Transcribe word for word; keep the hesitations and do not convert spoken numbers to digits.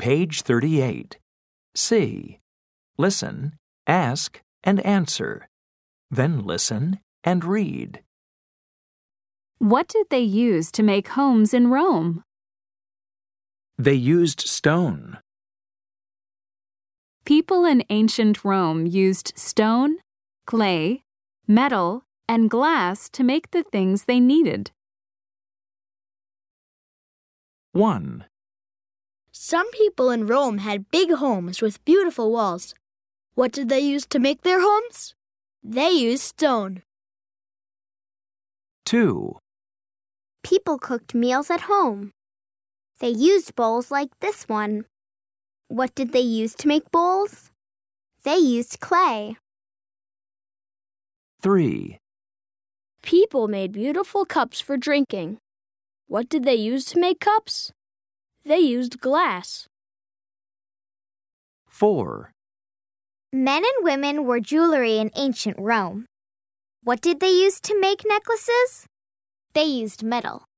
Page thirty-eight. C. Listen, ask, and answer. Then listen and read. What did they use to make homes in Rome? They used stone. People in ancient Rome used stone, clay, metal, and glass to make the things they needed. one. Some people in Rome had big homes with beautiful walls. What did they use to make their homes? They used stone. two. People cooked meals at home. They used bowls like this one. What did they use to make bowls? They used clay. three. People made beautiful cups for drinking. What did they use to make cups? They used glass. four. Men and women wore jewelry in ancient Rome. What did they use to make necklaces? They used metal.